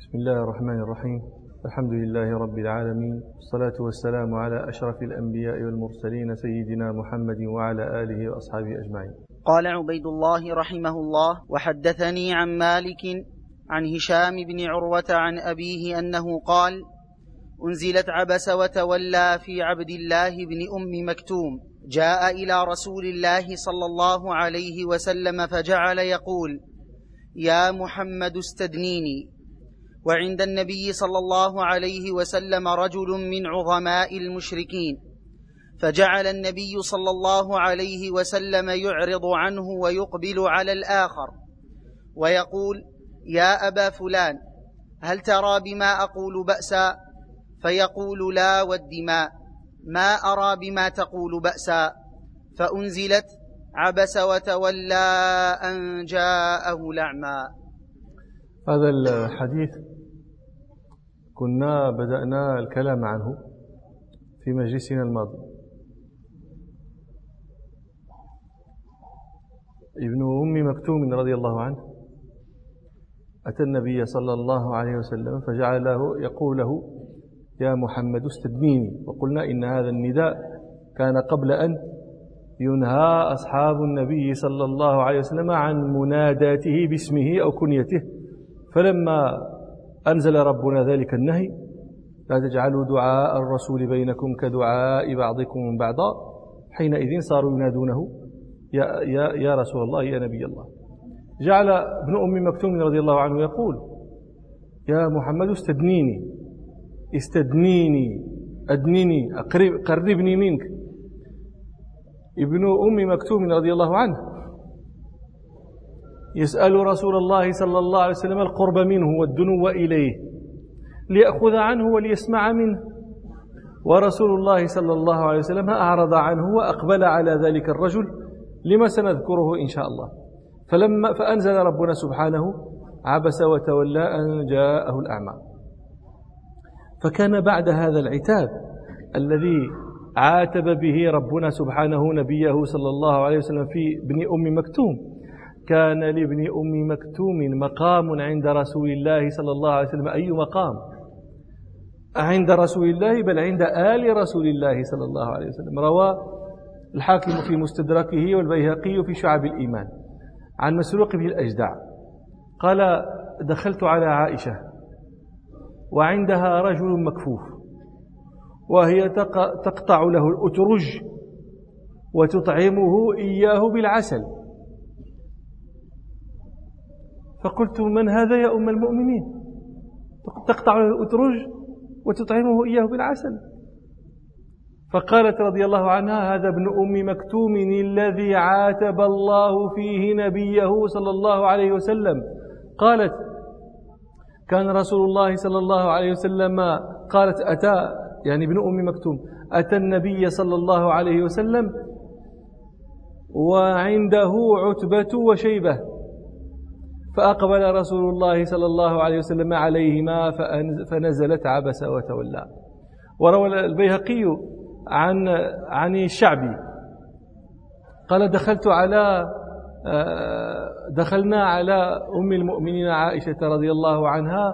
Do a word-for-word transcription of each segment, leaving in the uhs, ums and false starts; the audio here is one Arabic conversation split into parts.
بسم الله الرحمن الرحيم. الحمد لله رب العالمين، والصلاة والسلام على أشرف الأنبياء والمرسلين سيدنا محمد وعلى آله وأصحابه أجمعين. قال عبيد الله رحمه الله: وحدثني عن مالك عن هشام بن عروة عن أبيه أنه قال: أنزلت عبس وتولى في عبد الله بن أم مكتوم، جاء إلى رسول الله صلى الله عليه وسلم فجعل يقول: يا محمد استدنيني. وعند النبي صلى الله عليه وسلم رجل من عظماء المشركين، فجعل النبي صلى الله عليه وسلم يعرض عنه ويقبل على الآخر ويقول: يا أبا فلان، هل ترى بما أقول بأسا؟ فيقول: لا والدماء، ما أرى بما تقول بأسا. فأنزلت عبس وتولى أن جاءه الأعمى. هذا الحديث كنا بدأنا الكلام عنه في مجلسنا الماضي. ابن أم مكتوم رضي الله عنه أتى النبي صلى الله عليه وسلم فجعله يقول له: يا محمد استدنيني. وقلنا إن هذا النداء كان قبل أن ينهى أصحاب النبي صلى الله عليه وسلم عن مناداته باسمه أو كنيته، فلما أنزل ربنا ذلك النهي: لا تجعلوا دعاء الرسول بينكم كدعاء بعضكم بعضا، حينئذ صاروا ينادونه يا, يا, يا رسول الله، يا نبي الله. جعل ابن أم مكتوم رضي الله عنه يقول: يا محمد استدنيني، استدنيني، أدنيني، أقرب قربني منك. ابن أم مكتوم رضي الله عنه يسأل رسول الله صلى الله عليه وسلم القرب منه والدنو إليه ليأخذ عنه وليسمع منه، ورسول الله صلى الله عليه وسلم أعرض عنه وأقبل على ذلك الرجل، لما سنذكره إن شاء الله. فلما فأنزل ربنا سبحانه: عبس وتولى أن جاءه الأعمى. فكان بعد هذا العتاب الذي عاتب به ربنا سبحانه نبيه صلى الله عليه وسلم في ابن أم مكتوم، كان لابن أم مكتوم مقام عند رسول الله صلى الله عليه وسلم. أي مقام؟ عند رسول الله، بل عند آل رسول الله صلى الله عليه وسلم. روى الحاكم في مستدركه والبيهقي في شعب الإيمان عن مسروق بن الأجدع قال: دخلت على عائشة وعندها رجل مكفوف، وهي تقطع له الأترج وتطعمه إياه بالعسل. فقلت: من هذا يا أم المؤمنين؟ تقطع له الأترج وتطعمه إياه بالعسل؟ فقالت رضي الله عنها: هذا ابن أم مكتوم الذي عاتب الله فيه نبيه صلى الله عليه وسلم. قالت: كان رسول الله صلى الله عليه وسلم، قالت أتى، يعني ابن أم مكتوم أتى النبي صلى الله عليه وسلم وعنده عتبة وشيبة، فأقبل رسول الله صلى الله عليه وسلم عليهما فنزلت عبس وتولى. وروى البيهقي عن عن الشعبي قال: دخلت على دخلنا على أم المؤمنين عائشة رضي الله عنها،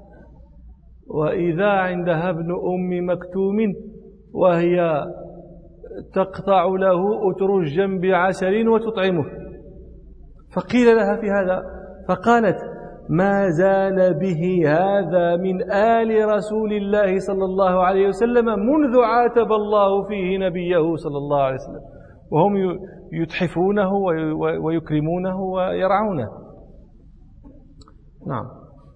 وإذا عندها ابن أم مكتوم وهي تقطع له أترجا بعسل وتطعمه. فقيل لها في هذا فقالت: ما زال به هذا من آل رسول الله صلى الله عليه وسلم منذ عاتب الله فيه نبيه صلى الله عليه وسلم، وهم يتحفونه ويكرمونه ويرعونه. نعم.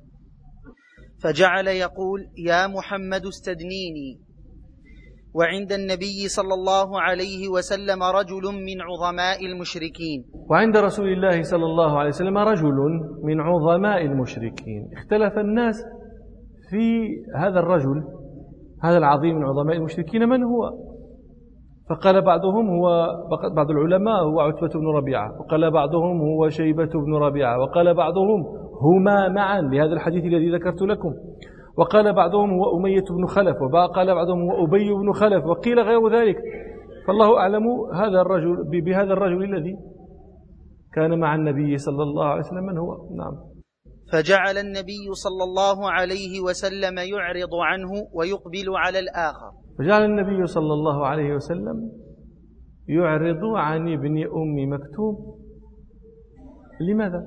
فجعل يقول: يا محمد استدنيني. وعند النبي صلى الله عليه وسلم رجل من عظماء المشركين. وعند رسول الله صلى الله عليه وسلم رجل من عظماء المشركين. اختلف الناس في هذا الرجل، هذا العظيم من عظماء المشركين، من هو؟ فقال بعضهم هو، بعض العلماء هو عتبة بن ربيعة، وقال بعضهم هو شيبة بن ربيعة، وقال بعضهم هما معا لهذا الحديث الذي ذكرت لكم، وقال بعضهم هو أمية بن خلف، وقال بعضهم هو أبي بن خلف، وقيل غير ذلك. فالله أعلم هذا الرجل بهذا الرجل الذي كان مع النبي صلى الله عليه وسلم من هو. نعم. فجعل النبي صلى الله عليه وسلم يعرض عنه ويقبل على الآخر فجعل النبي صلى الله عليه وسلم يعرض عن ابن أم مكتوم. لماذا؟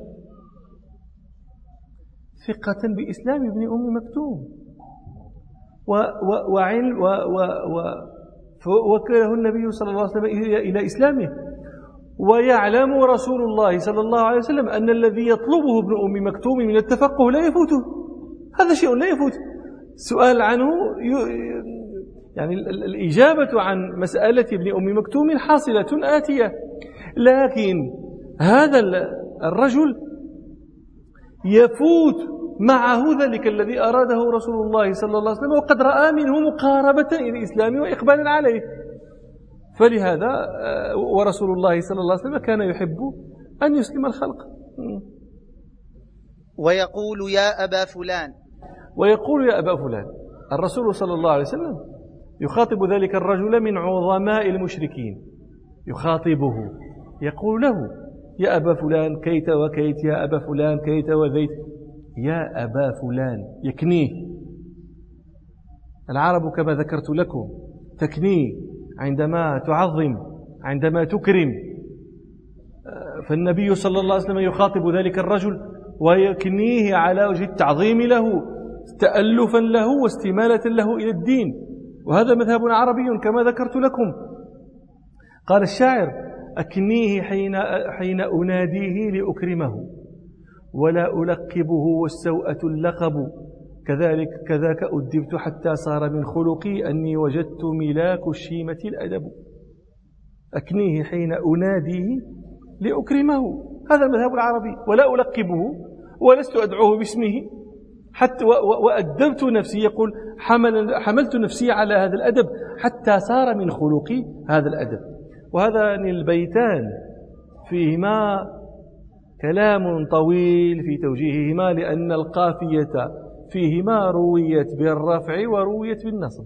ثقة بإسلام ابن أم مكتوم وعلم ووكله النبي صلى الله عليه وسلم إلى إسلامه، ويعلم رسول الله صلى الله عليه وسلم أن الذي يطلبه ابن أم مكتوم من التفقه لا يفوته، هذا شيء لا يفوت. السؤال عنه يعني الإجابة عن مسألة ابن أم مكتوم حاصلة آتية، لكن هذا الرجل يفوت معه ذلك الذي أراده رسول الله صلى الله عليه وسلم، وقد رأى منه مقاربة إلى الإسلام وإقبالا عليه. فلهذا ورسول الله صلى الله عليه وسلم كان يحب أن يسلم الخلق. ويقول يا أبا فلان ويقول يا أبا فلان الرسول صلى الله عليه وسلم يخاطب ذلك الرجل من عظماء المشركين، يخاطبه يقول له يا أبا فلان كيت وكيت، يا أبا فلان كيت وذيت، يا أبا فلان يكنيه. العرب كما ذكرت لكم تكنيه عندما تعظم، عندما تكرم. فالنبي صلى الله عليه وسلم يخاطب ذلك الرجل ويكنيه على وجه التعظيم له، تألفا له واستمالة له إلى الدين، وهذا مذهب عربي كما ذكرت لكم. قال الشاعر أكنيه حين, حين أناديه لأكرمه ولا ألقبه والسوءة اللقب، كذلك كذاك أدبت حتى صار من خلقي أني وجدت ملاك الشيمة الأدب. أكنيه حين أناديه لأكرمه، هذا المذهب العربي. ولا ألقبه ولست أدعوه باسمه حتى وأدبت نفسي، يقول حمل حملت نفسي على هذا الأدب حتى صار من خلقي هذا الأدب. وهذان البيتان فيهما كلام طويل في توجيههما، لأن القافية فيهما رويت بالرفع ورويت بالنصب.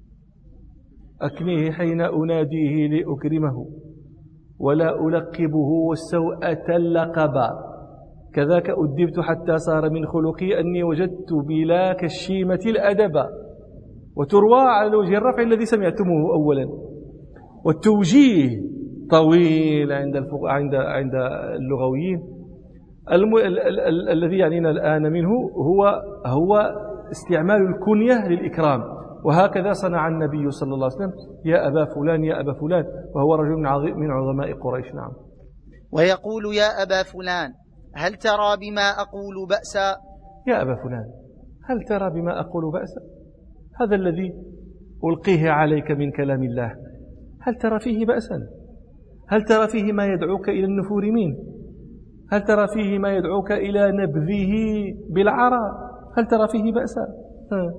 أكنيه حين أناديه لأكرمه ولا ألقبه والسوءة اللقبا، كذاك أدبت حتى صار من خلقي أني وجدت بلاك الشيمة الأدبا. وتروى على وجه الرفع الذي سمعتموه أولا، والتوجيه طويل عند عند عند اللغويين. الم... ال... ال... ال... الذي يعنينا الآن منه هو هو استعمال الكنية للإكرام، وهكذا صنع النبي صلى الله عليه وسلم يا أبا فلان يا أبا فلان، وهو رجل من, عظيم من عظماء قريش. نعم. ويقول يا أبا فلان هل ترى بما أقول بأسا؟ يا أبا فلان هل ترى بما أقول بأسا؟ هذا الذي ألقيه عليك من كلام الله هل ترى فيه بأسا؟ هل ترى فيه ما يدعوك إلى النفور منه؟ هل ترى فيه ما يدعوك إلى نبذه بالعراء؟ هل ترى فيه بأسا؟ ها.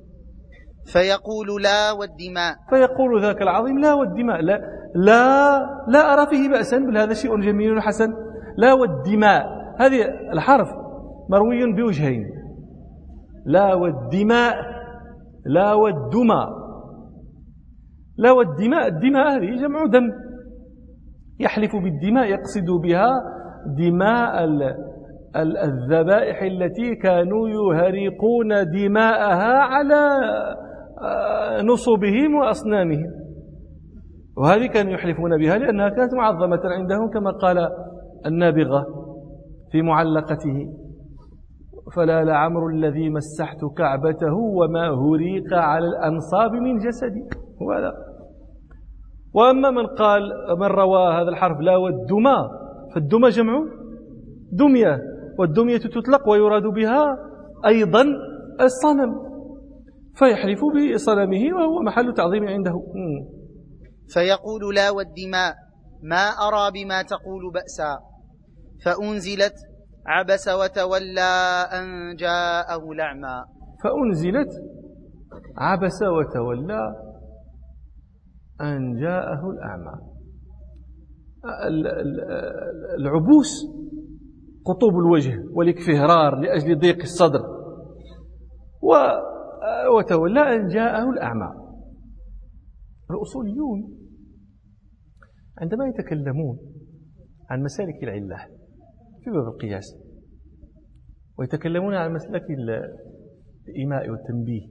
فيقول لا والدماء. فيقول ذاك العظيم لا والدماء، لا لا, لا أرى فيه بأسا، بل هذا شيء جميل حسن. لا والدماء هذه الحرف مروي بوجهين، لا والدماء لا والدماء. لا والدماء، الدماء هذه جمع دم، يحلف بالدماء يقصد بها دماء الذبائح التي كانوا يهرقون دماءها على نصبهم وأصنامهم، وهذه كانوا يحلفون بها لأنها كانت معظمة عندهم، كما قال النابغة في معلقته فلا لعمر الذي مسحت كعبته وما هريق على الأنصاب من جسدي. وهذا. وأما من قال من روى هذا الحرف لا والدمى، فالدمى جمع دمية، والدمية تطلق ويراد بها أيضا الصنم، فيحلف بصنمه وهو محل تعظيم عنده. فيقول لا والدماء ما أرى بما تقول بأسا، فأنزلت عبس وتولى أن جاءه الأعمى. فأنزلت عبس وتولى أن جاءه الأعمى. العبوس قطوب الوجه والاكفهرار لأجل ضيق الصدر، وتولى أن جاءه الأعمى. الأصوليون عندما يتكلمون عن مسالك العلة في باب القياس ويتكلمون عن مسلك الإيماء والتنبيه.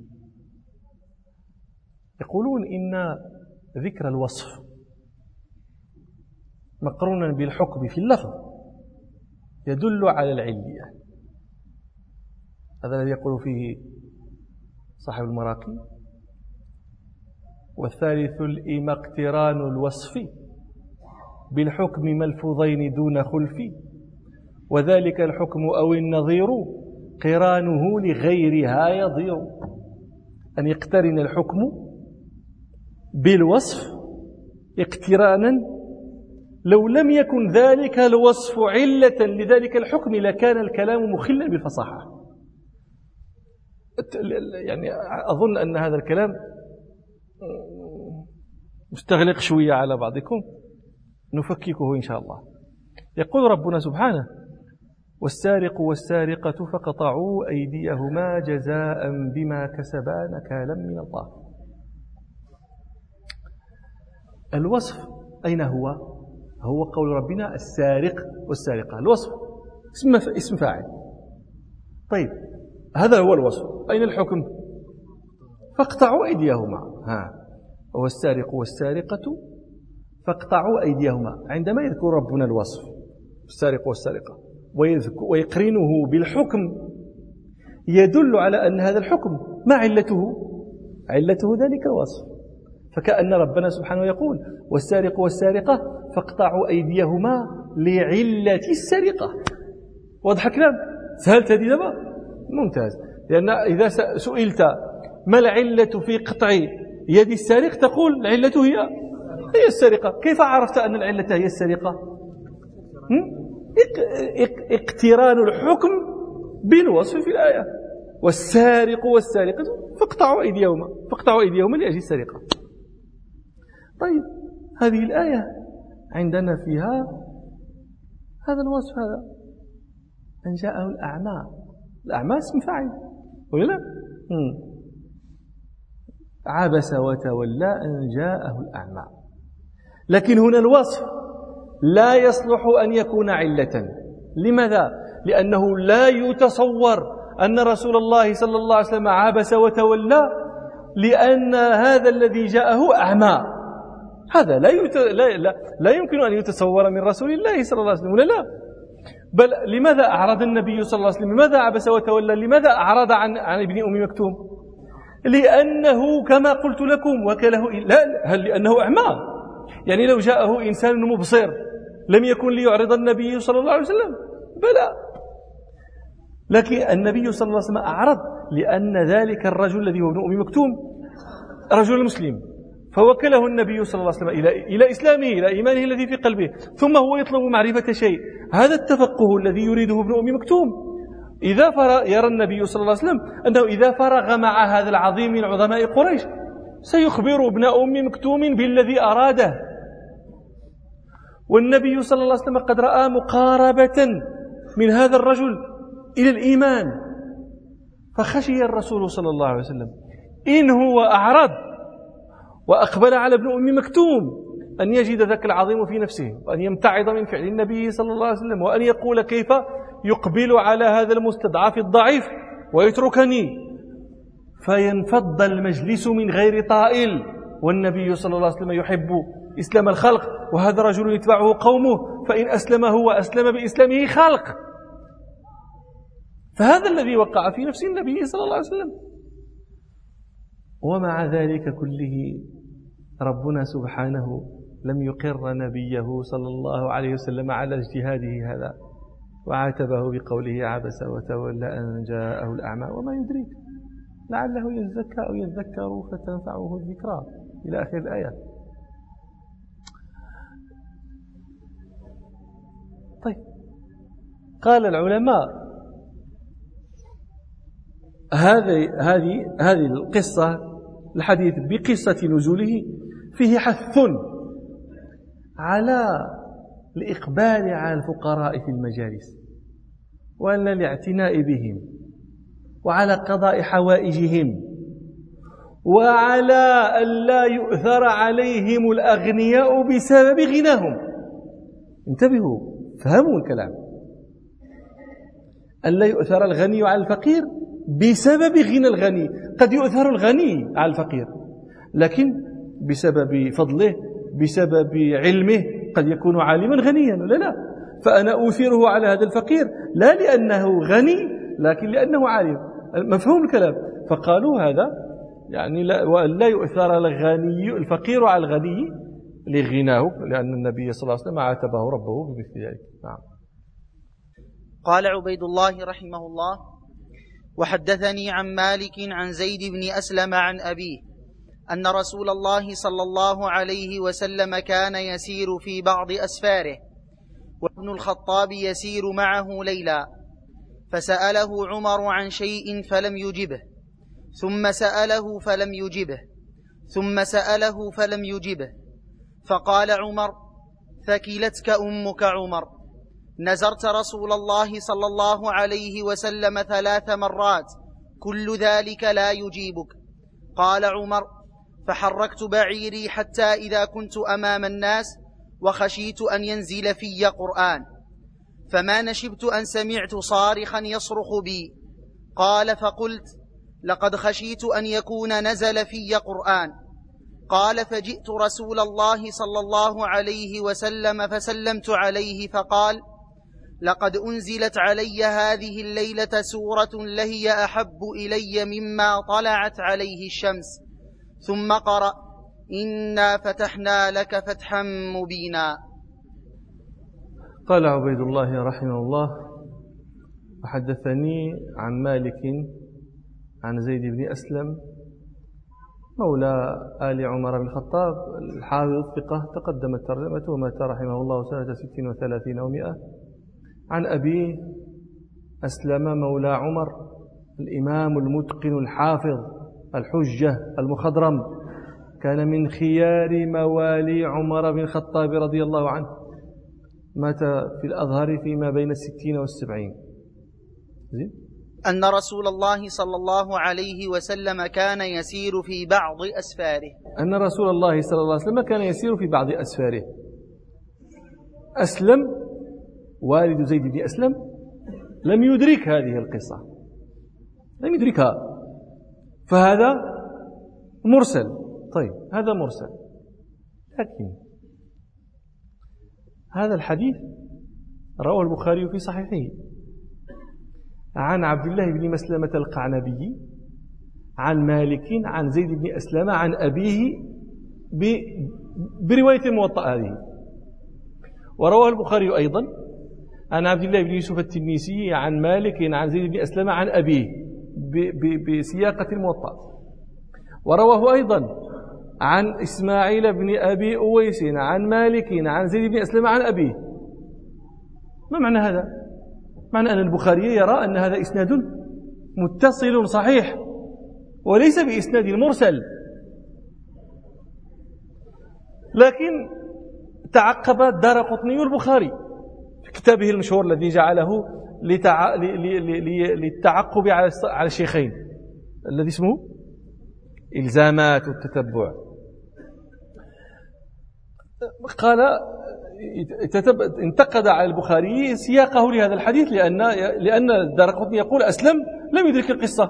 يقولون إن ذكر الوصف مقرونا بالحكم في اللفظ يدل على العلية. هذا الذي يقول فيه صاحب المراقي. والثالث الإيماء اقتران الوصف بالحكم ملفوظين دون خلف، وذلك الحكم أو النظير قرانه لغيرها يضير. أن يقترن الحكم بالوصف اقترانا، لو لم يكن ذلك الوصف علة لذلك الحكم لكان الكلام مخلا بالفصاحة. يعني أظن أن هذا الكلام مستغلق شوية على بعضكم، نفككه إن شاء الله. يقول ربنا سبحانه: والسارق والسارقة فقطعوا أيديهما جزاء بما كسبا نكالا من الله. الوصف أين هو؟ هو قول ربنا السارق والسارقة. الوصف اسم اسم فاعل. طيب هذا هو الوصف، أين الحكم؟ فاقطعوا أيديهما. ها هو السارق والسارقة فاقطعوا أيديهما. عندما يذكر ربنا الوصف السارق والسارقة ويقرنه بالحكم يدل على أن هذا الحكم ما علته؟ علته ذلك الوصف. فكأن ربنا سبحانه يقول: والسارق والسارقة فاقطعوا أيديهما لعلة السرقة. واضح كلام؟ سهلت هذه دابا؟ ممتاز. لأن إذا سئلت ما العلة في قطع يد السارق تقول العلة هي هي السرقة. كيف عرفت أن العلة هي السرقة؟ اقتران الحكم بالوصف في الآية: والسارق والسارقة فاقطعوا أيديهما فاقطعوا أيديهما لأجل السرقة. طيب هذه الآية عندنا فيها هذا الوصف، هذا أن جاءه الأعمى. الأعمى اسم فاعل ولا لا؟ مم. عبس وتولى أن جاءه الأعمى. لكن هنا الوصف لا يصلح أن يكون علة. لماذا؟ لأنه لا يتصور أن رسول الله صلى الله عليه وسلم عبس وتولى لأن هذا الذي جاءه أعمى. هذا لا, يت... لا, لا, لا يمكن أن يتصور من رسول الله صلى الله عليه وسلم، ولا لا؟ بل لماذا أعرض النبي صلى الله عليه وسلم؟ لماذا عبس وتولى؟ لماذا أعرض عن, عن ابن أم مكتوم؟ لأنه كما قلت لكم وكله لا هل لأنه أعمى؟ يعني لو جاءه إنسان مبصر لم يكن ليعرض النبي صلى الله عليه وسلم؟ بلى. لكن النبي صلى الله عليه وسلم أعرض لأن ذلك الرجل الذي هو ابن أم مكتوم رجل مسلم، فوكله النبي صلى الله عليه وسلم إلى إلى إسلامه، إلى إيمانه الذي في قلبه، ثم هو يطلب معرفة شيء. هذا التفقه الذي يريده ابن أم مكتوم إذا فرغ يرى النبي صلى الله عليه وسلم أنه إذا فرغ مع هذا العظيم من عظماء قريش سيخبر ابن أم مكتوم بالذي أراده. والنبي صلى الله عليه وسلم قد رأى مقاربة من هذا الرجل إلى الإيمان، فخشي الرسول صلى الله عليه وسلم إن هو أعرض وأقبل على ابن أم مكتوم أن يجد ذاك العظيم في نفسه وأن يمتعض من فعل النبي صلى الله عليه وسلم وأن يقول كيف يقبل على هذا المستضعف الضعيف ويتركني، فينفض المجلس من غير طائل. والنبي صلى الله عليه وسلم يحب إسلام الخلق، وهذا رجل يتبعه قومه، فإن أسلم هو أسلم بإسلامه خلق. فهذا الذي وقع في نفس النبي صلى الله عليه وسلم. ومع ذلك كله ربنا سبحانه لم يقر نبيه صلى الله عليه وسلم على اجتهاده هذا، وعاتبه بقوله عبس وتولى أن جاءه الأعمى وما يدريك لعله يزكى أو يذكر فتنفعه الذكرى إلى آخر الآية. طيب قال العلماء هذه هذه هذه القصة الحديث بقصة نزوله فيه حث على الإقبال على الفقراء في المجالس وعلى الاعتناء بهم وعلى قضاء حوائجهم وعلى ألا يؤثر عليهم الأغنياء بسبب غناهم. انتبهوا، فهموا الكلام. ألا يؤثر الغني على الفقير بسبب غنى الغني. قد يؤثر الغني على الفقير لكن بسبب فضله بسبب علمه، قد يكون عالما غنيا ولا لا، فأنا أؤثره على هذا الفقير لا لأنه غني لكن لأنه عالم. مفهوم الكلام؟ فقالوا هذا يعني لا, لا يؤثر الغني الفقير على الغني لغناه، لأن النبي صلى الله عليه وسلم عاتبه ربه بمثل ذلك. نعم. قال عبيد الله رحمه الله: وحدثني عن مالك عن زيد بن أسلم عن أبيه أن رسول الله صلى الله عليه وسلم كان يسير في بعض أسفاره وابن الخطاب يسير معه ليلا، فسأله عمر عن شيء فلم يجبه، ثم سأله فلم يجبه، ثم سأله فلم يجبه، فقال عمر: ثكلتك أمك عمر، نزرت رسول الله صلى الله عليه وسلم ثلاث مرات كل ذلك لا يجيبك. قال عمر: فحركت بعيري حتى إذا كنت أمام الناس وخشيت أن ينزل في قرآن، فما نشبت أن سمعت صارخا يصرخ بي. قال: فقلت: لقد خشيت أن يكون نزل في قرآن. قال: فجئت رسول الله صلى الله عليه وسلم فسلمت عليه، فقال: لقد أنزلت علي هذه الليلة سورة لهي أحب إلي مما طلعت عليه الشمس. ثم قرأ: إنا فتحنا لك فتحا مبينا. قال عبيد الله رحمه الله: وحدثني عن مالك عن زيد بن أسلم مولى آل عمر بن الخطاب الحافظ الثقة، تقدمت ترجمته ومات رحمه الله سنة ست وثلاثين ومائة. عن أبيه أسلم مولى عمر الإمام المتقن الحافظ الحجة المخضرم، كان من خيار موالي عمر بن الخطاب رضي الله عنه، مات في الأظهر فيما بين الستين والسبعين. زين؟ أن رسول الله صلى الله عليه وسلم كان يسير في بعض أسفاره أن رسول الله صلى الله عليه وسلم كان يسير في بعض أسفاره. أسلم والد زيد بن أسلم لم يدرك هذه القصة، لم يدركها، فهذا مرسل. طيب هذا مرسل، لكن هذا الحديث رواه البخاري في صحيحه عن عبد الله بن مسلمة القعنبي عن مالك عن زيد بن أسلم عن أبيه برواية الموطأ هذه، ورواه البخاري أيضا عن عبد الله بن يوسف التنيسي عن مالك عن زيد بن أسلم عن أبيه بسياقة الموطأ، ورواه أيضا عن إسماعيل بن أبي أويس عن مالك عن زيد بن أسلم عن أبيه. ما معنى هذا؟ معنى أن البخاري يرى أن هذا إسناد متصل صحيح وليس بإسناد مرسل، لكن تعقب الدارقطني البخاري في كتابه المشهور الذي جعله لتع... ل... ل... ل... للتعقب على الشيخين الذي اسمه إلزامات التتبع. قال انتقد على البخاري سياقه لهذا الحديث لأن لأن الدارقطني يقول أسلم لم يدرك القصة،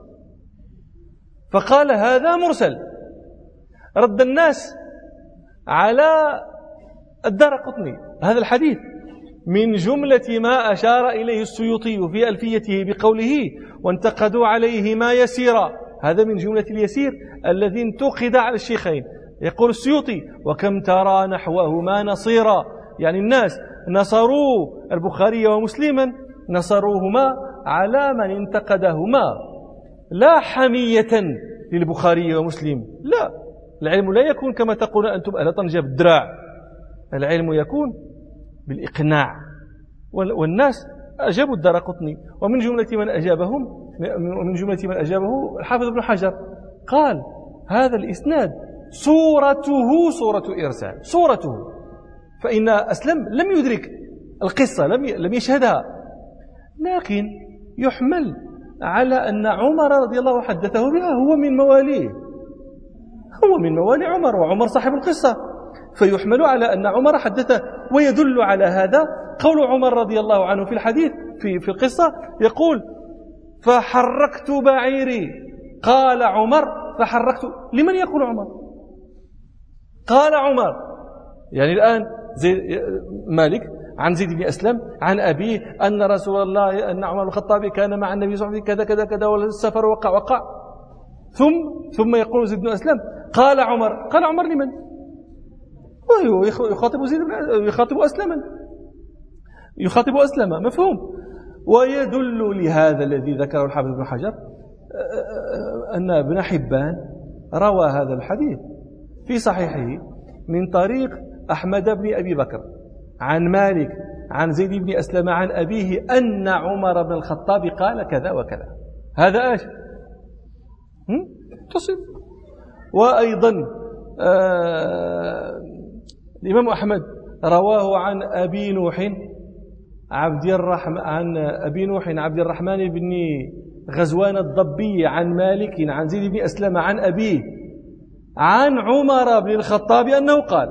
فقال هذا مرسل. رد الناس على الدارقطني هذا الحديث من جملة ما أشار إليه السيوطي في ألفيته بقوله وانتقدوا عليه ما يسيرا، هذا من جملة اليسير الذي انتقد على الشيخين. يقول السيوطي وكم ترى نحوهما نصيرا، يعني الناس نصروا البخاري ومسلما نصروهما على من انتقدهما، لا حمية للبخاري ومسلم، لا، العلم لا يكون كما تقول أنتم أهل طنجة بالدراع، العلم يكون بالإقناع. والناس أجابوا الدارقطني، ومن جملة من أجابهم ومن جملة من أجابه الحافظ ابن حجر قال هذا الإسناد صورته صورة إرسال، صورته، فإن أسلم لم يدرك القصة، لم لم يشهدها، لكن يحمل على أن عمر رضي الله حدثه بها، هو من مواليه، هو من موالي عمر، وعمر صاحب القصة، فيحمل على أن عمر حدثه. ويدل على هذا قول عمر رضي الله عنه في الحديث في, في القصة يقول فحركت بعيري، قال عمر فحركت. لمن يقول عمر؟ قال عمر. يعني الآن زي مالك عن زيد بن أسلم عن أبيه أن رسول الله أن عمر الخطاب كان مع النبي صلى الله عليه وسلم كذا كذا كذا والسفر وقع وقع ثم ثم يقول زيد بن أسلم قال عمر. قال عمر لمن؟ وهو يخاطب زيد بن يخاطب أسلما يخاطب أسلما، مفهوم. ويدل لهذا الذي ذكره الحافظ بن حجر أن ابن حبان روى هذا الحديث في صحيحه من طريق أحمد بن أبي بكر عن مالك عن زيد بن أسلم عن أبيه أن عمر بن الخطاب قال كذا وكذا. هذا ايش؟ تصل. وأيضا آه الإمام أحمد رواه عن أبي نوح عبد الرحمن عن أبي نوح عبد الرحمن بن غزوان الضبي عن مالك عن زيد بن أسلم عن أبيه عن عمر بن الخطاب أنه قال.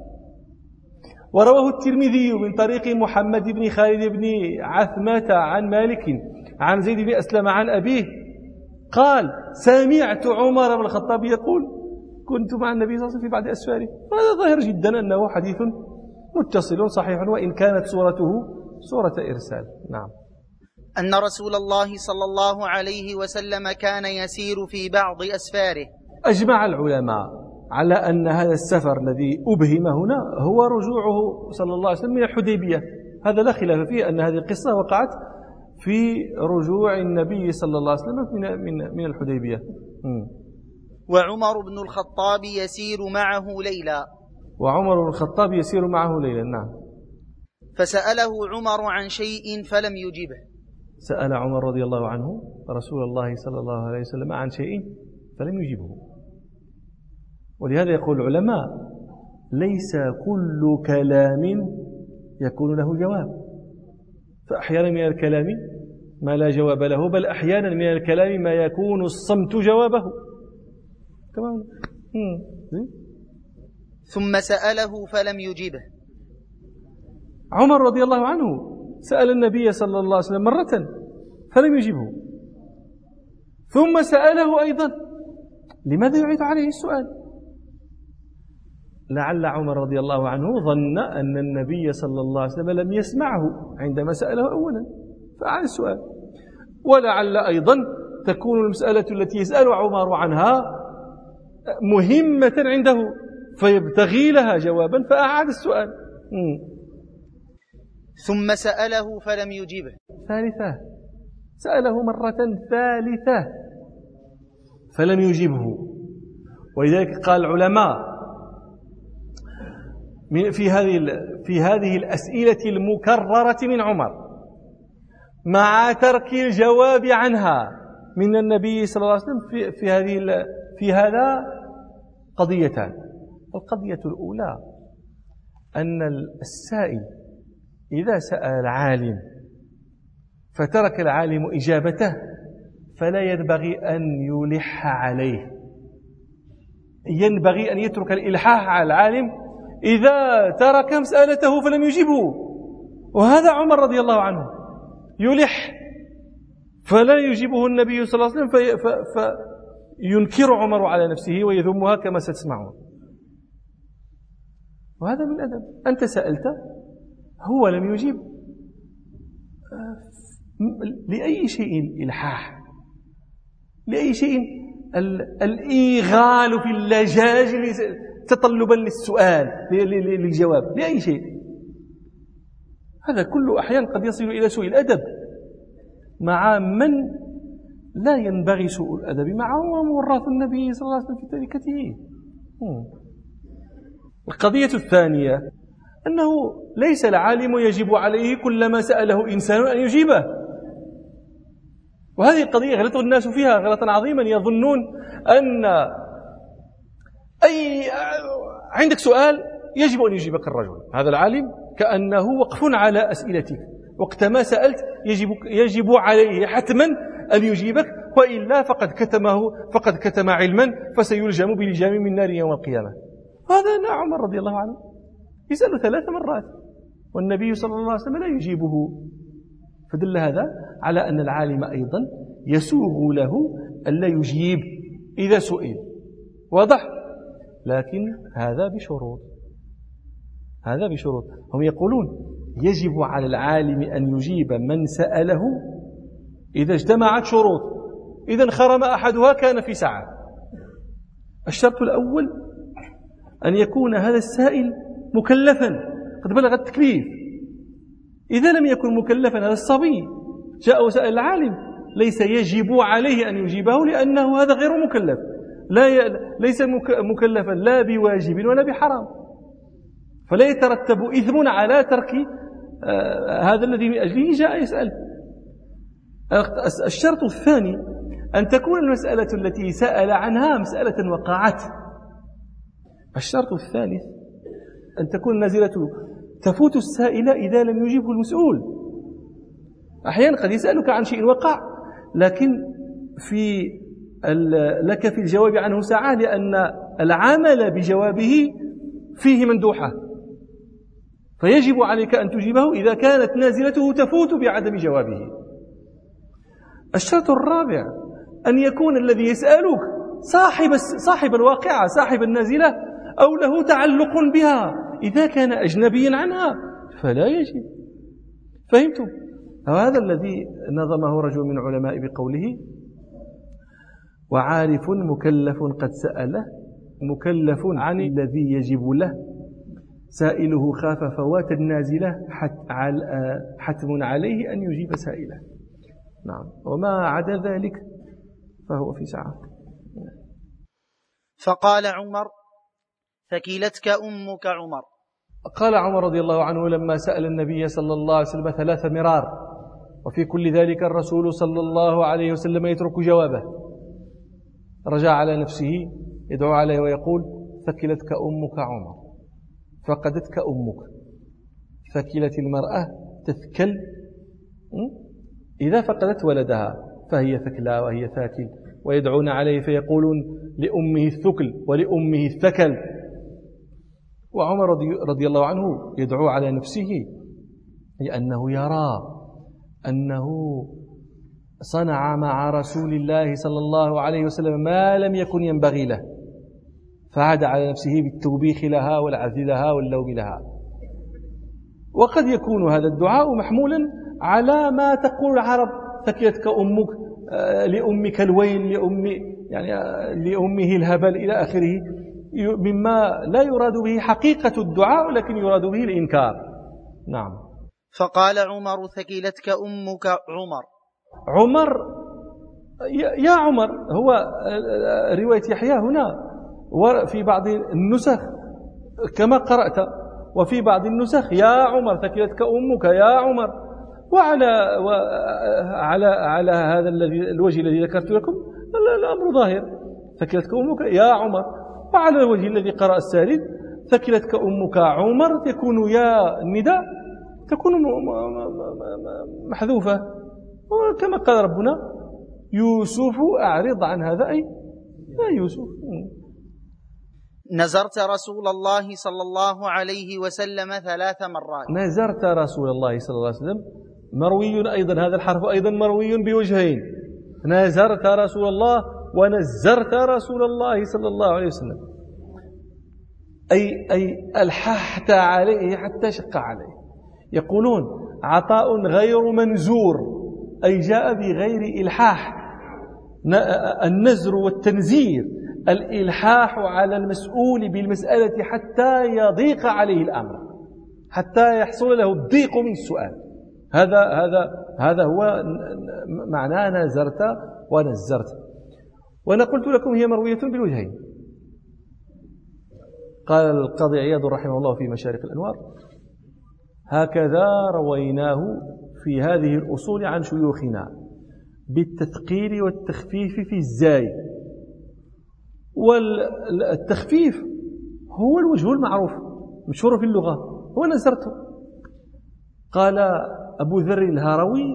ورواه الترمذي من طريق محمد بن خالد بن عثمة عن مالك عن زيد بن أسلم عن أبيه قال سمعت عمر بن الخطاب يقول كنت مع النبي صلى الله عليه وسلم في بعض أسفاره. وهذا ظاهر جدا أنه حديث متصل صحيح وإن كانت صورته صورة إرسال. نعم. أن رسول الله صلى الله عليه وسلم كان يسير في بعض أسفاره. أجمع العلماء على أن هذا السفر الذي أبهم هنا هو رجوعه صلى الله عليه وسلم من الحديبية. هذا لا خلاف فيه أن هذه القصة وقعت في رجوع النبي صلى الله عليه وسلم من من من الحديبية. م. وعمر بن الخطاب يسير معه ليلا. وعمر بن الخطاب يسير معه ليلا. نعم. فسأله عمر عن شيء فلم يجبه. سأل عمر رضي الله عنه رسول الله صلى الله عليه وسلم عن شيء فلم يجبه. ولهذا يقول العلماء ليس كل كلام يكون له جواب، فأحيانا من الكلام ما لا جواب له، بل أحيانا من الكلام ما يكون الصمت جوابه. تمام. ثم سأله فلم يجبه. عمر رضي الله عنه سأل النبي صلى الله عليه وسلم مرة فلم يجبه، ثم سأله أيضا. لماذا يعيد عليه السؤال؟ لعل عمر رضي الله عنه ظن أن النبي صلى الله عليه وسلم لم يسمعه عندما سأله أولا فأعاد السؤال، ولعل أيضا تكون المسألة التي يسأل عمر عنها مهمة عنده فيبتغي لها جوابا فأعاد السؤال. م. ثم سأله فلم يجبه. ثالثة، سأله مرة ثالثة فلم يجبه. ولذلك قال العلماء في هذه في هذه الأسئلة المكررة من عمر مع ترك الجواب عنها من النبي صلى الله عليه وسلم في في هذه في هذا قضيتان. القضية الأولى أن السائل إذا سأل العالم فترك العالم إجابته فلا ينبغي أن يلح عليه، ينبغي أن يترك الإلحاح على العالم إذا ترك مسألته فلم يجيبه. وهذا عمر رضي الله عنه يلح فلا يجيبه النبي صلى الله عليه وسلم في فينكر عمر على نفسه ويذمها كما ستسمعون. وهذا من الأدب. أنت سألت هو لم يجيب، لأي شيء إلحاح، لأي شيء الإيغال في اللجاج تطلبا للسؤال للجواب، لأي شيء. هذا كله أحيانا قد يصل إلى سوء الأدب مع من لا ينبغي سوء الأدب معه، وموراث النبي صلى الله عليه وسلم في تركته. القضية الثانية أنه ليس العالم يجب عليه كلما سأله إنسان أن يجيبه. وهذه القضية غلط الناس فيها غلطا عظيما، يظنون أن أي عندك سؤال يجب أن يجيبك الرجل هذا العالم، كأنه وقف على أسئلتك. وقت ما سألت يجب, يجب عليه حتما أن يجيبك، وإلا فقد كتمه فقد كتم علما فسيلجم بلجام من نار يوم القيامة. هذا عمر رضي الله عنه يسأل ثلاث مرات والنبي صلى الله عليه وسلم لا يجيبه، فدل هذا على أن العالم أيضا يسوغ له ألا يجيب إذا سئل. واضح؟ لكن هذا بشروط، هذا بشروط. هم يقولون يجب على العالم أن يجيب من سأله إذا اجتمعت شروط، إذا انخرم أحدها كان في ساعة. الشرط الأول أن يكون هذا السائل مكلفا قد بلغ التكليف. إذا لم يكن مكلفا هذا الصبي جاء وسأل العالم ليس يجب عليه أن يجيبه، لأنه هذا غير مكلف، لا ي... ليس مكلفا لا بواجب ولا بحرام، فلا يترتب إثم على ترك آه هذا الذي من أجله جاء يسأل. الشرط الثاني أن تكون المسألة التي سأل عنها مسألة وقعت. الشرط الثالث أن تكون النازلة تفوت السائل إذا لم يجيبه المسؤول. أحيانا قد يسألك عن شيء وقع لكن في لك في الجواب عنه ساعة، لأن العمل بجوابه فيه مندوحة، فيجب عليك أن تجيبه إذا كانت نازلته تفوت بعدم جوابه. الشرط الرابع أن يكون الذي يسألك صاحب صاحب الواقعة، صاحب النازلة، أو له تعلق بها. إذا كان أجنبيا عنها فلا يجب. فهمتم؟ هذا الذي نظمه رجل من العلماء بقوله: وعارف مكلف قد سأله مكلف عن الذي يجب له، سائله خاف فوات النازلة حتم عليه أن يجيب سائله. نعم، وما عدا ذلك فهو في سعة. فقال عمر: ثكلتك أمك عمر. قال عمر رضي الله عنه لما سأل النبي صلى الله عليه وسلم ثلاث مرار، وفي كل ذلك الرسول صلى الله عليه وسلم يترك جوابه، رجع على نفسه يدعو عليه ويقول: ثكلتك أمك عمر، فقدتك أمك. ثكلت المرأة تثكل إذا فقدت ولدها، فهي ثكلى وهي ثاكل، ويدعون عليه فيقولون لأمه الثكل ولأمه الثكل. وعمر رضي الله عنه يدعو على نفسه لأنه يرى أنه صنع مع رسول الله صلى الله عليه وسلم ما لم يكن ينبغي له، فعاد على نفسه بالتوبيخ لها والعذل لها واللوم لها. وقد يكون هذا الدعاء محمولا على ما تقول العرب: ثكلتك أمك، لأمك الويل، لأم يعني لأمه الهبل إلى آخره، مما لا يراد به حقيقة الدعاء لكن يراد به الإنكار. نعم. فقال عمر: ثكلتك أمك عمر. عمر يا عمر، هو رواية يحيى هنا وفي بعض النسخ كما قرأت، وفي بعض النسخ يا عمر ثكلتك أمك يا عمر. وعلى على على هذا الذي الوجه الذي ذكرت لكم الأمر ظاهر، ثكلتك أمك يا عمر. وعلى الوجه الذي قرأ السارد ثكلتك أمك عمر، يكون يا النداء تكون محذوفة، كما قال ربنا: يوسف أعرض عن هذا، أي يا يوسف. نزرت رسول الله صلى الله عليه وسلم ثلاث مرات. نزرت رسول الله صلى الله عليه وسلم مروي أيضا، هذا الحرف أيضا مروي بوجهين: نزرت رسول الله ونزرت رسول الله صلى الله عليه وسلم، أي أي ألححت عليه حتى شق عليه. يقولون عطاء غير منزور، أي جاء بغير إلحاح. النزر والتنزير الإلحاح على المسؤول بالمسألة حتى يضيق عليه الأمر، حتى يحصل له الضيق من السؤال. هذا هذا هذا هو معنى نزرت ونزرت. وأنا قلت لكم هي مروية بالوجهين. قال القاضي عياض رحمه الله في مشارق الأنوار: هكذا رويناه في هذه الأصول عن شيوخنا بالتثقيل والتخفيف في الزاي. والتخفيف هو الوجه المعروف مشهور في اللغة، هو نزرته. قال أبو ذر الهروي: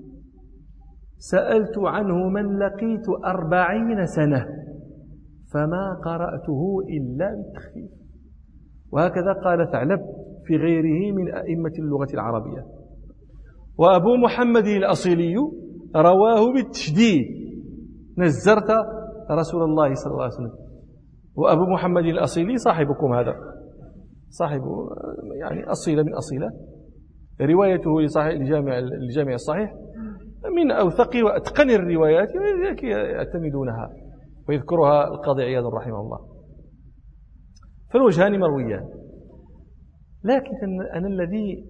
سألت عنه من لقيت أربعين سنة فما قرأته إلا بالتخفيف. وهكذا قال ثعلب في غيره من أئمة اللغة العربية. وأبو محمد الأصيلي رواه بالتشديد نزرت رسول الله صلى الله عليه وسلم. وأبو محمد الأصيلي صاحبكم هذا، صاحب يعني أصيلة من أصيلة، روايته لصحيح الجامع الجامع الصحيح من أوثق وأتقن الروايات، ولذلك يعتمدونها ويذكرها القاضي عياض رحمه الله. فالوجهان مرويان، لكن أنا الذي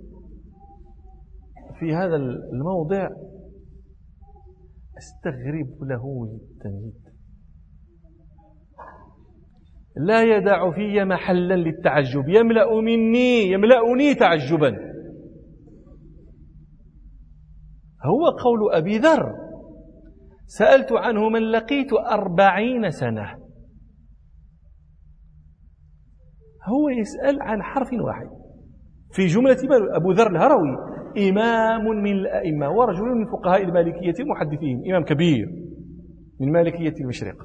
في هذا الموضع أستغرب له جدا جدا، لا يدع في محلا للتعجب، يملأ مني يملأني تعجبا. هو قول أبي ذر: سألت عنه من لقيت أربعين سنة. هو يسأل عن حرف واحد في جملة أبو ذر الهروي إمام من الأئمة ورجل من فقهاء المالكية محدثين، إمام كبير من مالكية المشرق،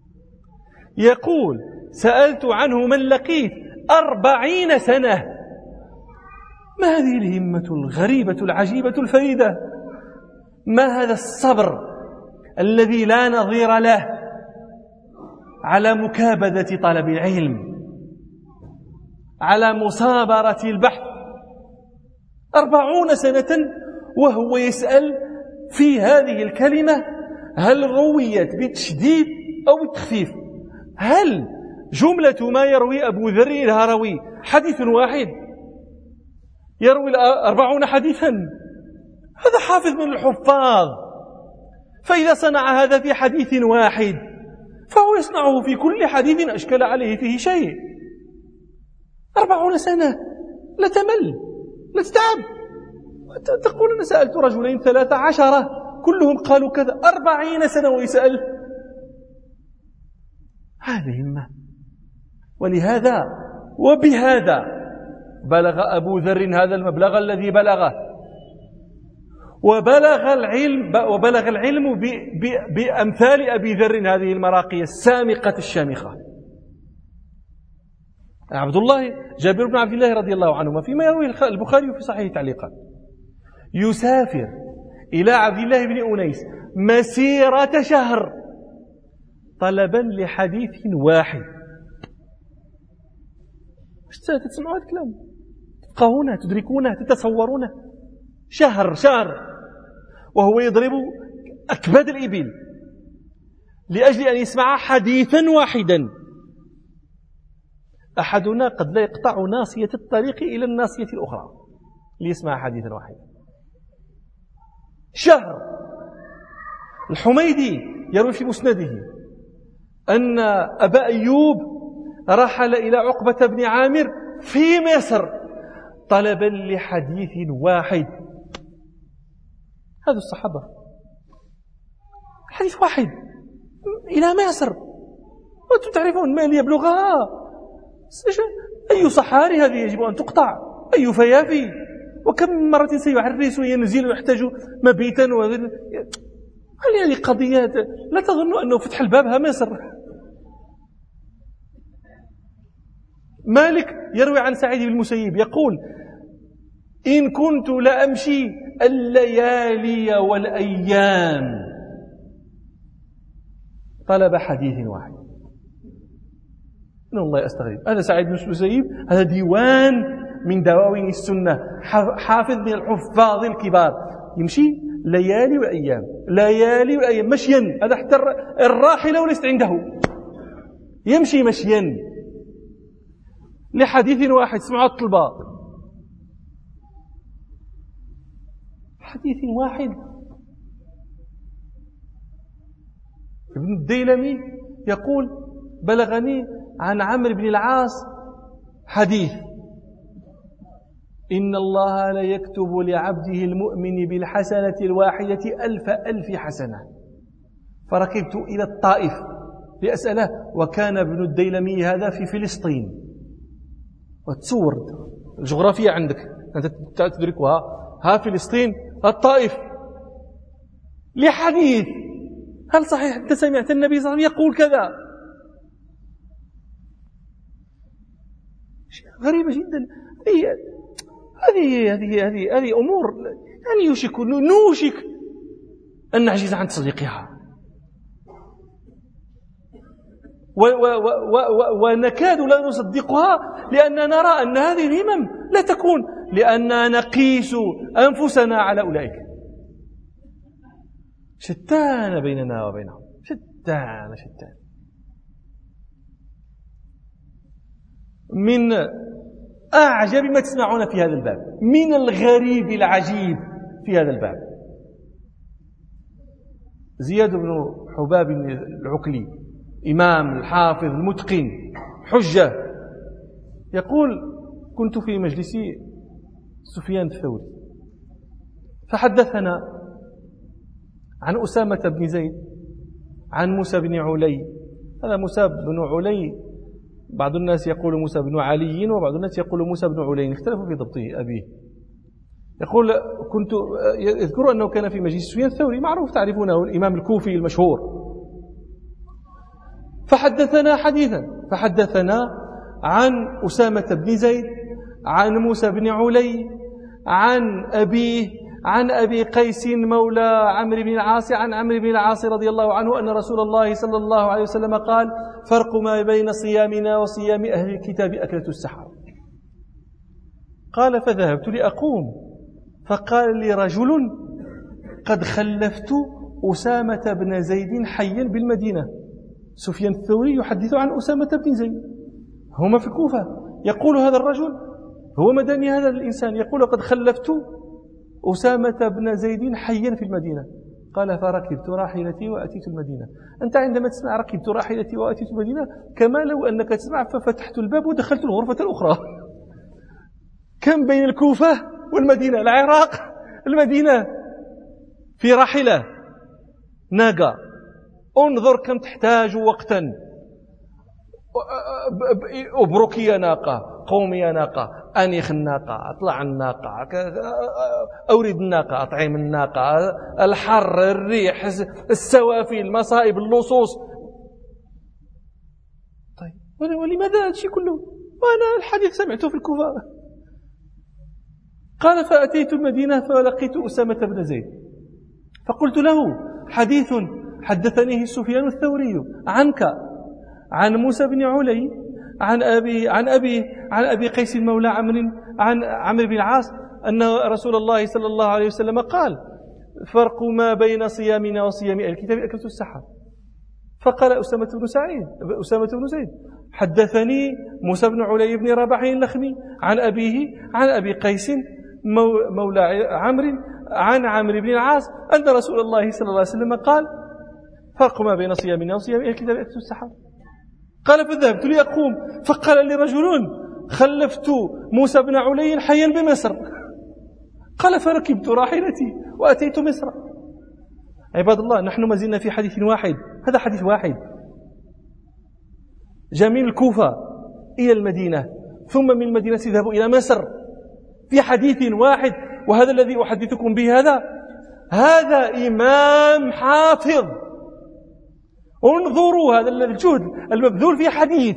يقول: سألت عنه من لقيت أربعين سنة. ما هذه الهمة الغريبة العجيبة الفريدة؟ ما هذا الصبر الذي لا نظير له على مكابدة طلب العلم، على مصابرة البحث؟ أربعون سنة وهو يسأل في هذه الكلمة هل رويت بالتشديد أو بالتخفيف؟ هل جملة ما يروي أبو ذر الهروي حديث واحد؟ يروي أربعون حديثا؟ هذا حافظ من الحفاظ، فإذا صنع هذا في حديث واحد فهو يصنعه في كل حديث أشكل عليه فيه شيء. أربعون سنة، لا تمل لا تتعب، تقول أنا سألت رجلين ثلاثة عشرة كلهم قالوا كذا، أربعين سنة ويسأل. هذه همة. ولهذا وبهذا بلغ أبو ذر هذا المبلغ الذي بلغه، وبلغ العلم وبلغ العلم بأمثال أبي ذر هذه المراقي السامقة الشامخة. عبد الله جابر بن عبد الله رضي الله عنهما فيما يروي البخاري في صحيح تعليقا يسافر إلى عبد الله بن أنيس مسيرة شهر طلبا لحديث واحد. تسمعوا هذا الكلام؟ تفقهونه، تدركونه، تتصورونه؟ شهر شهر وهو يضرب أكباد الإبل لأجل أن يسمع حديثا واحدا. أحدنا قد لا يقطع ناصية الطريق إلى الناصية الأخرى ليسمع حديثا واحدا. شهر. الحميدي يروي في مسنده أن أبا أيوب رحل إلى عقبة بن عامر في مصر طلبا لحديث واحد. هذا الصحابة حديث واحد إلى مصر، وأنتم تعرفون ما يبلغها. أي صحاري هذه يجب أن تقطع، أي فيافي، وكم مرة سيعرس وينزل ويحتاج مبيتا. هل هذه قضيات لا تظنوا أنه فتح البابها مصر. مالك يروي عن سعيد بن المسيب يقول: إن كنت لأمشي الليالي والأيام طلب حديث واحد. إن الله أستغرب. هذا سعيد بن المسيب، هذا ديوان من دواوين السنة، حافظ من الحفاظ الكبار، يمشي ليالي وأيام ليالي وأيام مشيا. هذا حتى الراحلة وليست عنده، يمشي مشيا لحديث واحد. سمعوا الطلبة، حديث واحد. ابن الديلمي يقول: بلغني عن عمرو بن العاص حديث: إن الله لا يكتب لعبده المؤمن بالحسنة الواحدة ألف ألف حسنة. فركبت إلى الطائف لأسأله، وكان ابن الديلمي هذا في فلسطين. وتصور الجغرافيا عندك أنت تدركها، ها فلسطين الطائف، لحديث. هل صحيح أنت سمعت النبي صلى الله عليه وسلم يقول كذا؟ غريبة جدا. هذه هذه هذه هذه أمور يعني يوشك نوشك أن نعجز عن تصديقها، ونكاد لا نصدقها لأننا نرى أن هذه الهمم لا تكون، لأننا نقيس أنفسنا على أولئك. شتان بيننا وبينهم، شتان شتان. من أعجب ما تسمعون في هذا الباب، من الغريب العجيب في هذا الباب، زياد بن حباب العكلي، إمام الحافظ المتقن حجة، يقول: كنت في مجلس سفيان الثوري فحدثنا عن أسامة بن زيد عن موسى بن علي. هذا موسى بن علي بعض الناس يقول موسى بن علي، وبعض الناس يقول موسى بن علي، اختلفوا في ضبطه أبيه. يقول: كنت يذكر أنه كان في مجلس سفيان الثوري، معروف تعرفونه، الإمام الكوفي المشهور. فحدثنا حديثا، فحدثنا عن أسامة بن زيد عن موسى بن علي عن أبيه عن أبي قيس مولى عمرو بن العاص عن عمرو بن العاص رضي الله عنه أن رسول الله صلى الله عليه وسلم قال: فرق ما بين صيامنا وصيام أهل الكتاب أكلة السحر. قال: فذهبت لأقوم، فقال لي رجل: قد خلفت أسامة بن زيد حيا بالمدينة. سفيان الثوري يحدث عن أسامة بن زيد، هما في الكوفة. يقول هذا الرجل، هو مدني هذا الإنسان، يقول: قد خلفت أسامة بن زيد حيا في المدينة. قال: فركبت راحلتي وأتيت المدينة. أنت عندما تسمع ركبت راحلتي وأتيت المدينة كما لو أنك تسمع ففتحت الباب ودخلت الغرفة الأخرى. كم بين الكوفة والمدينة، العراق المدينة، في راحلة ناقة. انظر كم تحتاج وقتا. أبركي يا ناقة، قومي يا ناقة، أنيخ الناقة، أطلع الناقة، أورد الناقة، أطعم الناقة، الحر، الريح، السوافي، المصائب، اللصوص. طيب ولماذا هذا الشيء كله؟ وأنا الحديث سمعته في الكوفة. قال: فأتيت المدينة فلقيت أسامة بن زيد، فقلت له: حديث حدثنيه سفيان الثوري عنك عن موسى بن علي عن أبي عن أبي عن أبي قيس مولى عمرو عن عمرو بن العاص أن رسول الله صلى الله عليه وسلم قال: فرق ما بين صيامنا وصيام أهل الكتاب أكلة السحر. فقال أسامة بن سعيد أسامة بن زيد: حدثني موسى بن علي بن رباح اللخمي عن أبيه عن أبي قيس مولى عمرو عن عمرو بن العاص أن رسول الله صلى الله عليه وسلم قال: فرق ما بين صيامنا وصيام أهل الكتاب أكلة السحر. قال: فذهبت لأقوم، فقال لي رجل: خلفت موسى بن علي حيا بمصر. قال: فركبت راحلتي وأتيت مصر. عباد الله، نحن ما زلنا في حديث واحد، هذا حديث واحد، جاء من الكوفة إلى المدينة، ثم من المدينة يذهب إلى مصر في حديث واحد. وهذا الذي أحدثكم به هذا هذا إمام حافظ. انظروا هذا الجهد المبذول في حديث.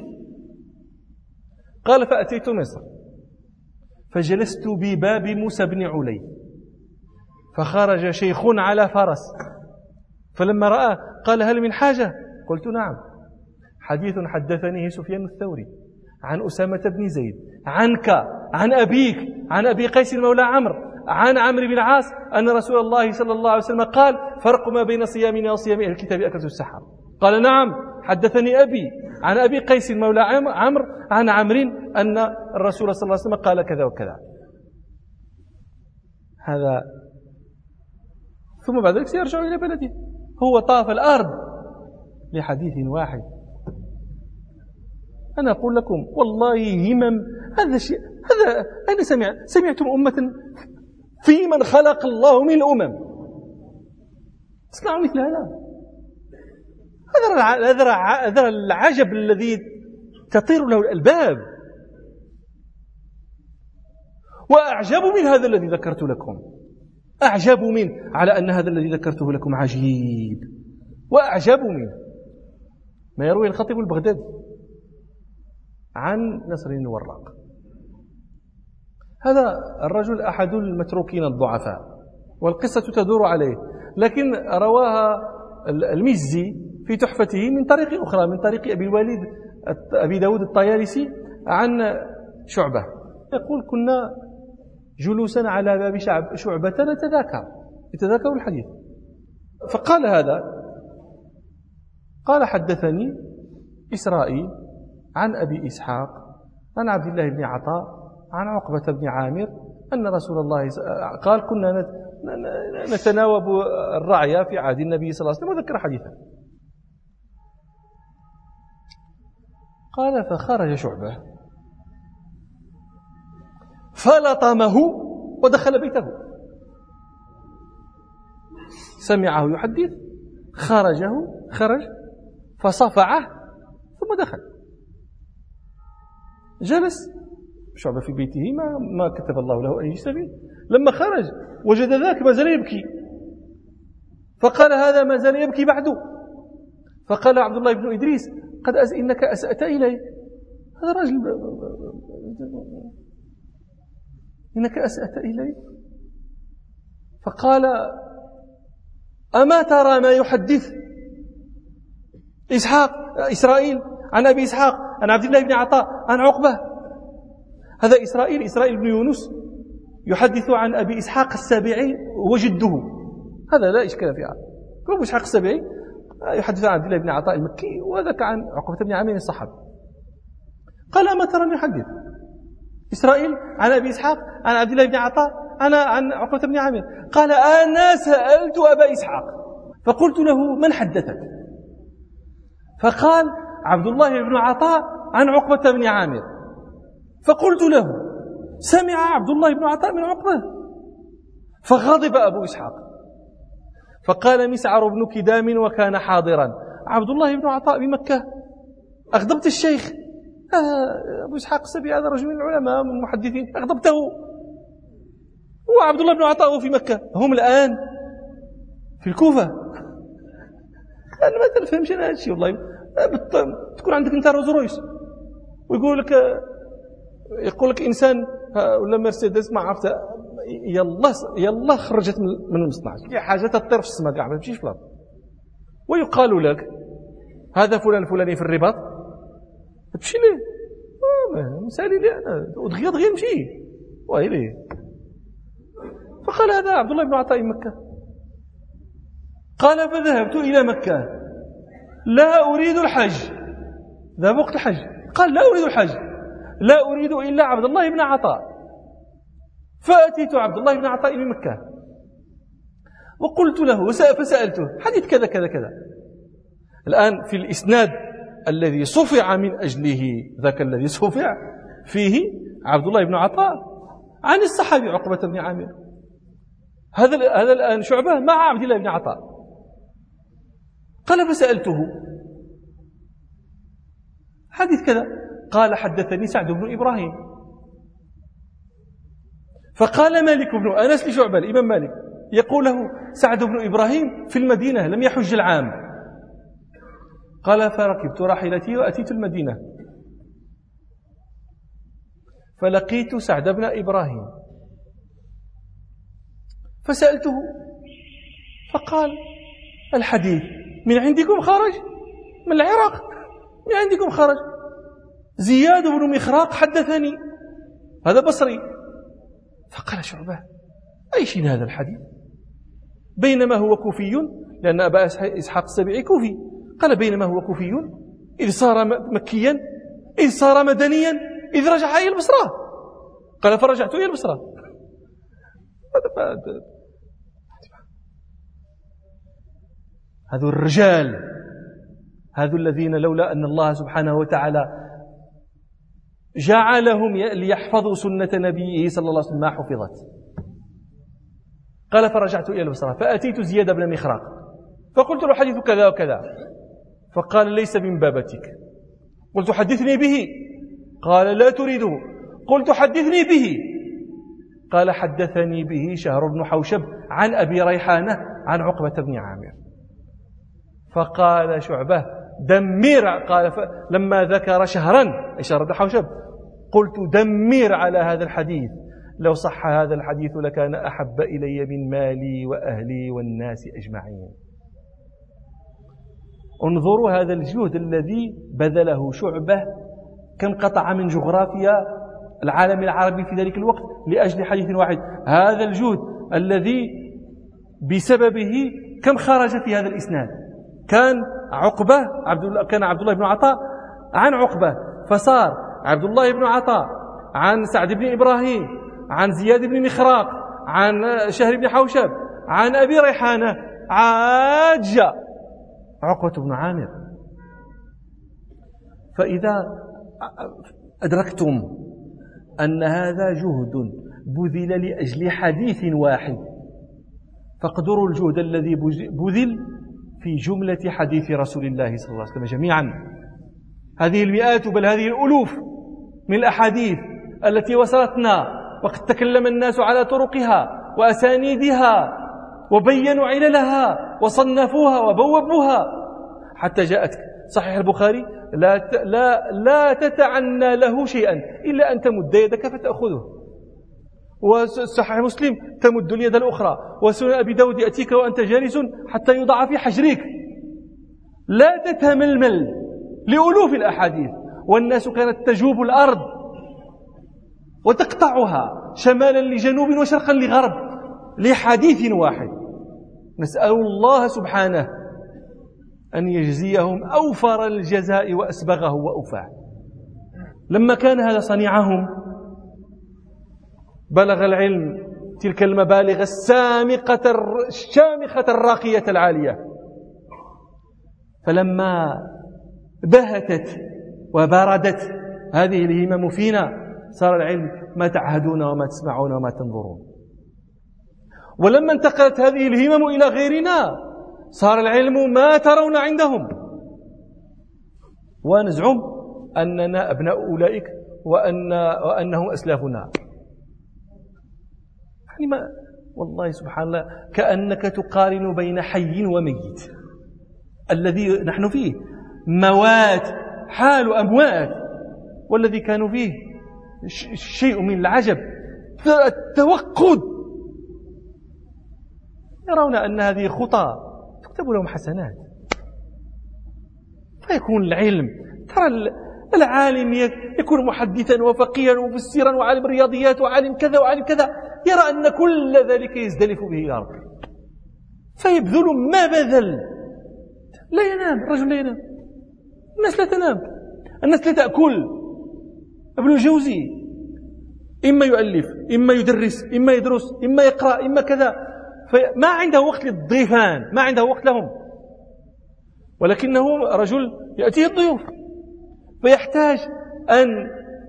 قال: فأتيت مصر فجلست بباب موسى بن علي، فخرج شيخ على فرس، فلما رأى قال: هل من حاجة؟ قلت: نعم. حديث حدثنيه سفيان الثوري عن أسامة بن زيد عنك عن أبيك عن أبي قيس مولى عمرو عن عمرو بن العاص أن رسول الله صلى الله عليه وسلم قال: فرق ما بين صيامنا وصيام أهل الكتاب أكلة السحر. قال: نعم. حدثني أبي عن أبي قيس مولى عمرو عن عمرو أن الرسول صلى الله عليه وسلم قال كذا وكذا. هذا ثم بعد ذلك سيرجع إلى بلده. هو طاف الأرض لحديث واحد. أنا أقول لكم والله همم هذا الشيء، هذا أنا سمع سمعتم أمة في من خلق الله من الأمم اسمعوا مثل هذا. هذا العجب الذي تطير له الألباب. وأعجب من هذا الذي ذكرت لكم، أعجب من على أن هذا الذي ذكرته لكم عجيب، وأعجب من ما يروي الخطيب البغدادي عن نصر الوراق. هذا الرجل أحد المتروكين الضعفاء، والقصة تدور عليه، لكن رواها المزي في تحفته من طريق أخرى، من طريق أبي الوليد أبي داود الطيالسي عن شعبة، يقول كنا جلوسا على باب شعبة نتذاكر يتذاكر الحديث، فقال هذا، قال حدثني إسرائيل عن أبي إسحاق عن عبد الله بن عطاء عن عقبة بن عامر أن رسول الله قال كنا نتناوب الرعي في عهد النبي صلى الله عليه وسلم، وذكر حديثا. قال فخرج شعبة فلطمه ودخل بيته، سمعه يحدث، خرجه خرج فصفعه ثم دخل، جلس شعبة في بيته ما ما كتب الله له أن يجلس فيه. لما خرج وجد ذاك ما زال يبكي، فقال هذا ما زال يبكي بعد. فقال عبد الله بن إدريس قد أس إنك أسأت إلي، هذا رجل إنك أسأت إلي. فقال أما ترى ما يحدث إسحاق إسرائيل عن أبي إسحاق عن عبد الله بن عطاء عن عقبة؟ هذا إسرائيل إسرائيل بن يونس يحدث عن أبي إسحاق السابعي وجده، هذا لا إشكال فيها. أبو إسحاق السابعي يحدث عن عبد الله بن عطاء المكي، وذاك عن عقبة بن عامر الصحابي. قال ما ترى يحدث إسرائيل عن أبي إسحاق عن عبد الله بن عطاء أنا عن عقبة بن عامر؟ قال أنا سألت أبا إسحاق فقلت له من حدثك؟ فقال عبد الله بن عطاء عن عقبة بن عامر. فقلت له سمع عبد الله بن عطاء من عقبة؟ فغضب أبو إسحاق فقال مسعر بن كدام وكان حاضرا عبد الله بن عطاء بمكة أغضبت الشيخ؟ آه أبو إسحاق السبيعي هذا رجل من العلماء من المحدثين، أغضبته. وعبد الله بن عطاء في مكة، هم الآن في الكوفة. أنا ما تفهمش أنا هذا الشيء والله. تكون عندك أنت روز رويس ويقول لك يقول لك إنسان ولا مرسيدس ما عرفت يلا يلا خرجت من المصنع، هي حاجة تطير في السماء كاع ما تمشيش في الأرض. ويقال لك هذا فلان فلاني في الرباط تمشي ليه؟ مسالي لي أنا ودغيا دغيا نمشي ويلي. فقال هذا عبد الله بن عطاء مكة. قال فذهبت إلى مكة لا أريد الحج، ذهب وقت الحج، قال لا أريد الحج، لا أريد إلا عبد الله بن عطاء. فأتيت عبد الله بن عطاء من مكة وقلت له فسألته حديث كذا كذا كذا. الآن في الإسناد الذي صفع من أجله ذاك الذي صفع فيه عبد الله بن عطاء عن الصحابي عقبة بن عامر. هذا هذا الآن شعبة مع عبد الله بن عطاء. قال فسألته حديث كذا، قال حدثني سعد بن إبراهيم. فقال مالك بن أنس لشعبة الإمام مالك يقول له سعد بن إبراهيم في المدينة لم يحج العام. قال فركبت راحلتي وأتيت المدينة فلقيت سعد بن إبراهيم فسألته فقال الحديث من عندكم خرج، من العراق من عندكم خرج. زياد بن مخراق حدثني، هذا بصري. فقال شعبة أي شيء هذا الحديث؟ بينما هو كوفي، لأن أبا إسحاق السبيعي كوفي. قال بينما هو كوفي إذ صار مكيا إذ صار مدنيا إذ رجع إلى البصرة. قال فرجعت إلى البصرة. هذو الرجال، هذو الذين لولا أن الله سبحانه وتعالى جعلهم ليحفظوا سنة نبيه صلى الله عليه وسلم ما حفظت. قال فرجعت إلى البصرة فأتيت زياد بن مخراق فقلت له حديث كذا وكذا. فقال ليس من بابتك. قلت حدثني به. قال لا تريده. قلت حدثني به. قال حدثني به شهر بن حوشب عن أبي ريحانة عن عقبة بن عامر. فقال شعبة دمر، قال لما ذكر شهرا أي شهر بن حوشب قلت دمر على هذا الحديث لو صح هذا الحديث لكان أحب إلي من مالي وأهلي والناس أجمعين. انظروا هذا الجهد الذي بذله شعبة، كم قطع من جغرافيا العالم العربي في ذلك الوقت لأجل حديث واحد. هذا الجهد الذي بسببه كم خرج في هذا الإسناد. كان عقبة عبد الله كان عبد الله بن عطاء عن عقبة، فصار عبد الله بن عطاء عن سعد بن إبراهيم عن زياد بن مخراق عن شهر بن حوشب عن أبي ريحانة عاج عقبة بن عامر. فإذا أدركتم أن هذا جهد بذل لأجل حديث واحد، فاقدروا الجهد الذي بذل في جملة حديث رسول الله صلى الله عليه وسلم جميعا. هذه المئات بل هذه الألوف من الأحاديث التي وصلتنا وقد تكلم الناس على طرقها وأسانيدها وبينوا عللها وصنفوها وبوبوها حتى جاءت صحيح البخاري لا لا لا تتعنى له شيئا إلا أن تمد يدك فتأخذه، وصحيح مسلم تمد اليد الأخرى، وسنن أبي داود يأتيك وأنت جالس حتى يوضع في حجرك. لا تتململ لألوف الأحاديث، والناس كانت تجوب الأرض وتقطعها شمالا لجنوب وشرقا لغرب لحديث واحد. نسأل الله سبحانه أن يجزيهم أوفر الجزاء وأسبغه وأوفاه. لما كان هذا صنيعهم بلغ العلم تلك المبالغ السامقة الشامخة الراقية العالية، فلما بهتت وبردت هذه الهمم فينا صار العلم ما تعهدون وما تسمعون وما تنظرون. ولما انتقلت هذه الهمم إلى غيرنا صار العلم ما ترون عندهم، ونزعم أننا أبناء أولئك وأن وأنهم أسلافنا. يعني ما والله سبحان الله كأنك تقارن بين حي وميت. الذي نحن فيه موات حال أموات، والذي كانوا فيه شيء من العجب التوقد. يرون أن هذه خطى تكتب لهم حسنات، فيكون العلم. ترى العالم يكون محدثا وفقيها ومفسرا وعالم رياضيات وعالم كذا وعالم كذا، يرى أن كل ذلك يزدلف به يا رب، فيبذل ما بذل. لا ينام الرجل، لا ينام، الناس لا تنام، الناس لا تأكل. ابن الجوزي إما يؤلف إما يدرس إما يدرس إما يقرأ إما كذا، فما عنده وقت للضيفان، ما عنده وقت لهم، ولكنه رجل يأتيه الضيوف فيحتاج أن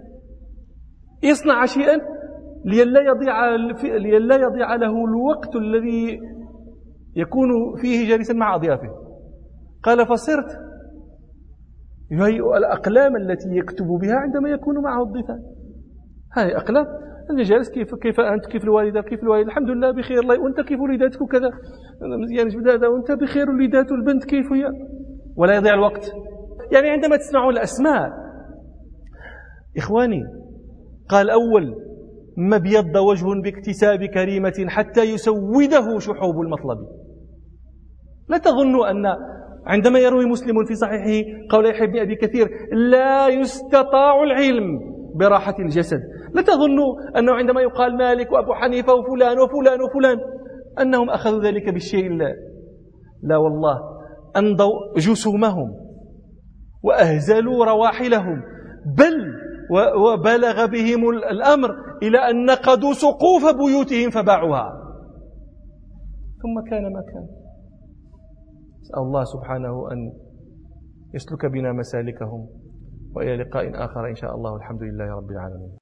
يصنع شيئا لئلا يضيع لئلا يضيع له الوقت الذي يكون فيه جالسا مع أضيافه. قال فصرت يهيئ الأقلام التي يكتب بها عندما يكون معه الضيفان. هذه أقلام أنا جالس، كيف كيف أنت، كيف الوالدة، كيف الوالد، الحمد لله بخير الله، وأنت كيف وليداتك وكذا، مزيان جبد هذا، وأنت بخير وليدات البنت كيف هي، ولا يضيع الوقت. يعني عندما تسمعون الأسماء إخواني، قال أول ما بيض وجه باكتساب كريمة حتى يسوده شحوب المطلب. لا تظنوا أن عندما يروي مسلم في صحيحه قول يحيى بن أبي كثير لا يستطاع العلم براحة الجسد، لا تظنوا أنه عندما يقال مالك وأبو حنيفة وفلان وفلان وفلان أنهم أخذوا ذلك بالشيء. لا, لا والله، أنضوا جسومهم وأهزلوا رواحلهم، بل وبلغ بهم الأمر إلى أن نقضوا سقوف بيوتهم فباعوها. ثم كان ما كان. أسأل الله سبحانه أن يسلك بنا مسالكهم، وإلى لقاء آخر إن شاء الله، والحمد لله رب العالمين.